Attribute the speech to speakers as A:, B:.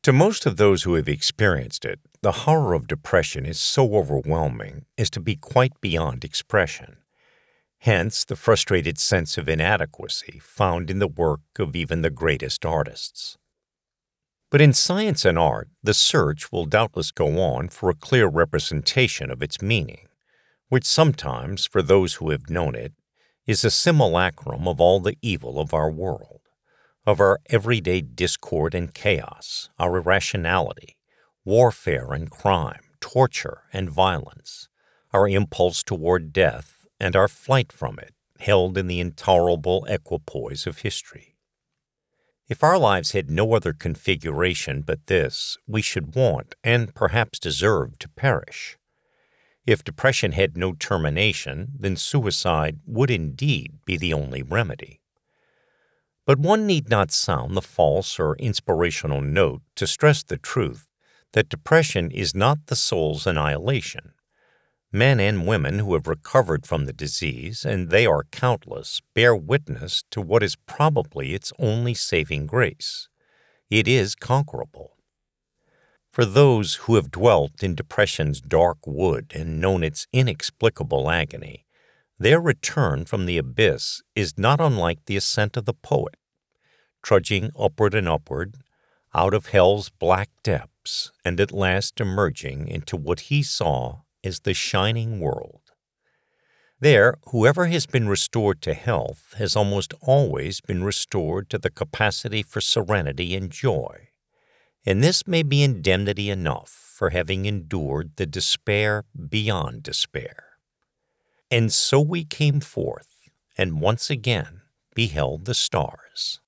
A: To most of those who have experienced it, the horror of depression is so overwhelming as to be quite beyond expression. Hence, the frustrated sense of inadequacy found in the work of even the greatest artists. But in science and art, the search will doubtless go on for a clear representation of its meaning, which sometimes, for those who have known it, is a simulacrum of all the evil of our world, of our everyday discord and chaos, our irrationality, warfare and crime, torture and violence, our impulse toward death, and our flight from it, held in the intolerable equipoise of history. If our lives had no other configuration but this, we should want, and perhaps deserve, to perish. If depression had no termination, then suicide would indeed be the only remedy. But one need not sound the false or inspirational note to stress the truth that depression is not the soul's annihilation. Men and women who have recovered from the disease, and they are countless, bear witness to what is probably its only saving grace. It is conquerable. For those who have dwelt in depression's dark wood and known its inexplicable agony, their return from the abyss is not unlike the ascent of the poet, trudging upward and upward, out of hell's black depths, and at last emerging into what he saw as the shining world. There, whoever has been restored to health has almost always been restored to the capacity for serenity and joy. And this may be indemnity enough for having endured the despair beyond despair. And so we came forth, and once again beheld the stars.